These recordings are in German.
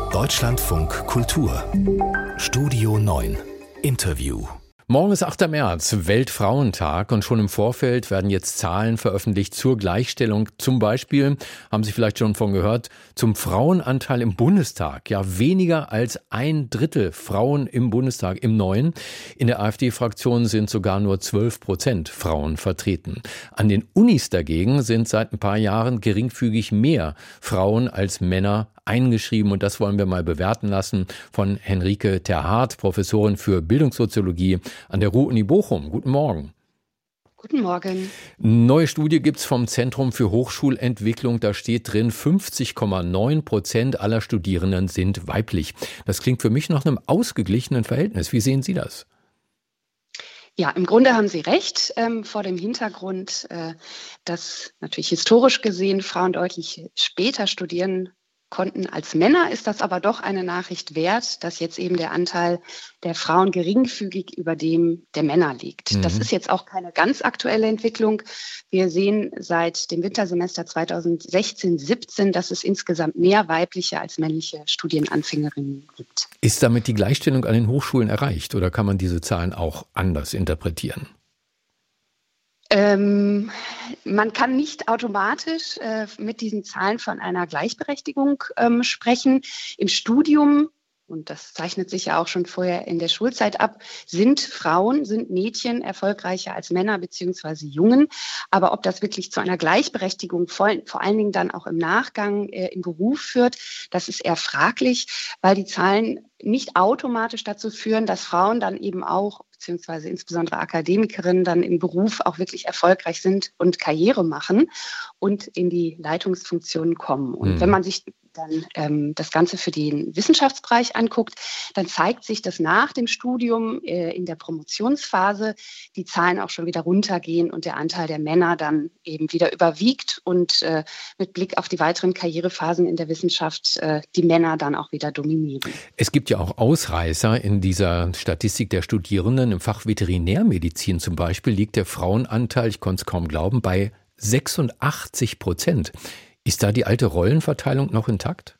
Deutschlandfunk Kultur Studio 9 Interview. Morgen ist 8. März, Weltfrauentag, und schon im Vorfeld werden jetzt Zahlen veröffentlicht zur Gleichstellung. Zum Beispiel, haben Sie vielleicht schon von gehört, zum Frauenanteil im Bundestag. Ja, weniger als 1/3 Frauen im Bundestag, im Neuen. In der AfD-Fraktion sind sogar nur 12% Frauen vertreten. An den Unis dagegen sind seit ein paar Jahren geringfügig mehr Frauen als Männer eingeschrieben, und das wollen wir mal bewerten lassen von Henrike Terhardt, Professorin für Bildungssoziologie an der Ruhr-Uni Bochum. Guten Morgen. Guten Morgen. Neue Studie gibt's vom Zentrum für Hochschulentwicklung. Da steht drin, 50,9% aller Studierenden sind weiblich. Das klingt für mich nach einem ausgeglichenen Verhältnis. Wie sehen Sie das? Ja, im Grunde haben Sie recht, vor dem Hintergrund, dass natürlich historisch gesehen Frauen deutlich später studieren konnten als Männer, ist das aber doch eine Nachricht wert, dass jetzt eben der Anteil der Frauen geringfügig über dem der Männer liegt. Das ist jetzt auch keine ganz aktuelle Entwicklung. Wir sehen seit dem Wintersemester 2016/17, dass es insgesamt mehr weibliche als männliche Studienanfängerinnen gibt. Ist damit die Gleichstellung an den Hochschulen erreicht, oder kann man diese Zahlen auch anders interpretieren? Man kann nicht automatisch mit diesen Zahlen von einer Gleichberechtigung sprechen. Im Studium, und das zeichnet sich ja auch schon vorher in der Schulzeit ab, sind Mädchen erfolgreicher als Männer bzw. Jungen. Aber ob das wirklich zu einer Gleichberechtigung vor allen Dingen dann auch im Nachgang im Beruf führt, das ist eher fraglich, weil die Zahlen nicht automatisch dazu führen, dass Frauen dann eben auch, beziehungsweise insbesondere Akademikerinnen, dann im Beruf auch wirklich erfolgreich sind und Karriere machen und in die Leitungsfunktionen kommen. Und wenn man sich dann das Ganze für den Wissenschaftsbereich anguckt, dann zeigt sich, dass nach dem Studium in der Promotionsphase die Zahlen auch schon wieder runtergehen und der Anteil der Männer dann eben wieder überwiegt und mit Blick auf die weiteren Karrierephasen in der Wissenschaft die Männer dann auch wieder dominieren. Es gibt ja auch Ausreißer in dieser Statistik der Studierenden. Im Fach Veterinärmedizin zum Beispiel liegt der Frauenanteil, ich konnte es kaum glauben, bei 86%. Ist da die alte Rollenverteilung noch intakt?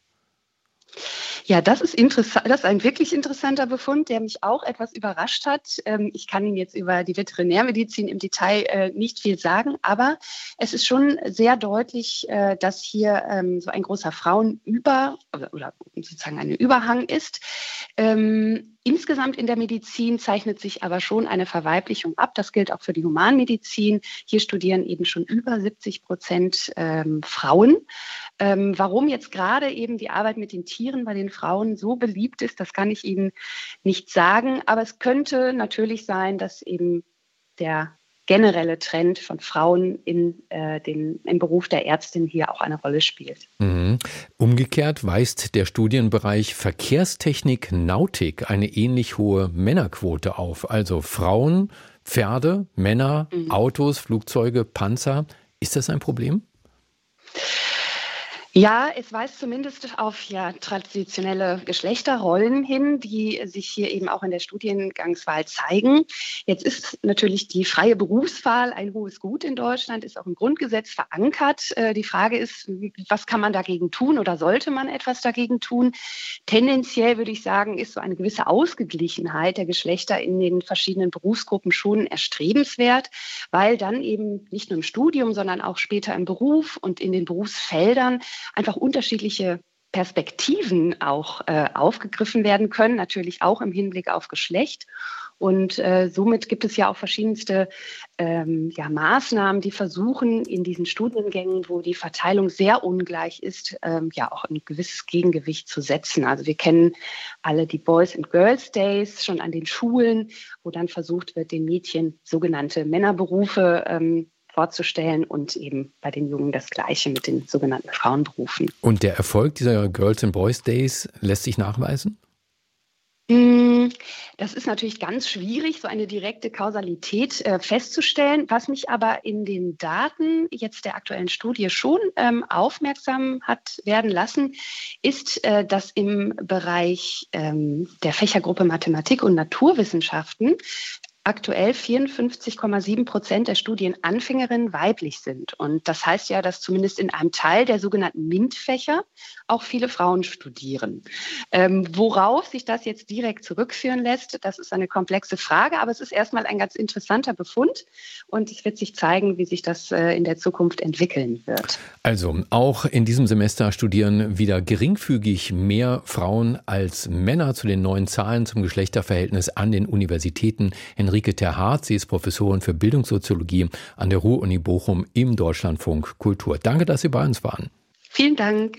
Ja, das ist interessant. Das ist ein wirklich interessanter Befund, der mich auch etwas überrascht hat. Ich kann Ihnen jetzt über die Veterinärmedizin im Detail nicht viel sagen, aber es ist schon sehr deutlich, dass hier so ein großer oder sozusagen ein Überhang ist. Insgesamt in der Medizin zeichnet sich aber schon eine Verweiblichung ab. Das gilt auch für die Humanmedizin. Hier studieren eben schon über 70% Frauen. Warum jetzt gerade eben die Arbeit mit den Tieren bei den Frauen so beliebt ist, das kann ich Ihnen nicht sagen. Aber es könnte natürlich sein, dass eben der generelle Trend von Frauen im Beruf der Ärztin hier auch eine Rolle spielt. Umgekehrt weist der Studienbereich Verkehrstechnik Nautik eine ähnlich hohe Männerquote auf. Also Frauen, Pferde, Männer, Autos, Flugzeuge, Panzer. Ist das ein Problem? Ja, es weist zumindest auf traditionelle Geschlechterrollen hin, die sich hier eben auch in der Studiengangswahl zeigen. Jetzt ist natürlich die freie Berufswahl ein hohes Gut in Deutschland, ist auch im Grundgesetz verankert. Die Frage ist, was kann man dagegen tun oder sollte man etwas dagegen tun? Tendenziell würde ich sagen, ist so eine gewisse Ausgeglichenheit der Geschlechter in den verschiedenen Berufsgruppen schon erstrebenswert, weil dann eben nicht nur im Studium, sondern auch später im Beruf und in den Berufsfeldern einfach unterschiedliche Perspektiven auch aufgegriffen werden können, natürlich auch im Hinblick auf Geschlecht. Und somit gibt es ja auch verschiedenste Maßnahmen, die versuchen, in diesen Studiengängen, wo die Verteilung sehr ungleich ist, auch ein gewisses Gegengewicht zu setzen. Also wir kennen alle die Boys and Girls Days schon an den Schulen, wo dann versucht wird, den Mädchen sogenannte Männerberufe vorzustellen und eben bei den Jungen das Gleiche mit den sogenannten Frauenberufen. Und der Erfolg dieser Girls and Boys Days lässt sich nachweisen? Das ist natürlich ganz schwierig, so eine direkte Kausalität festzustellen. Was mich aber in den Daten jetzt der aktuellen Studie schon aufmerksam hat werden lassen, ist, dass im Bereich der Fächergruppe Mathematik und Naturwissenschaften aktuell 54,7% der Studienanfängerinnen weiblich sind. Und das heißt ja, dass zumindest in einem Teil der sogenannten MINT-Fächer auch viele Frauen studieren. Worauf sich das jetzt direkt zurückführen lässt, das ist eine komplexe Frage, aber es ist erstmal ein ganz interessanter Befund und es wird sich zeigen, wie sich das in der Zukunft entwickeln wird. Also auch in diesem Semester studieren wieder geringfügig mehr Frauen als Männer. Zu den neuen Zahlen zum Geschlechterverhältnis an den Universitäten. Henrike Terhardt, sie ist Professorin für Bildungssoziologie an der Ruhr-Uni Bochum im Deutschlandfunk Kultur. Danke, dass Sie bei uns waren. Vielen Dank.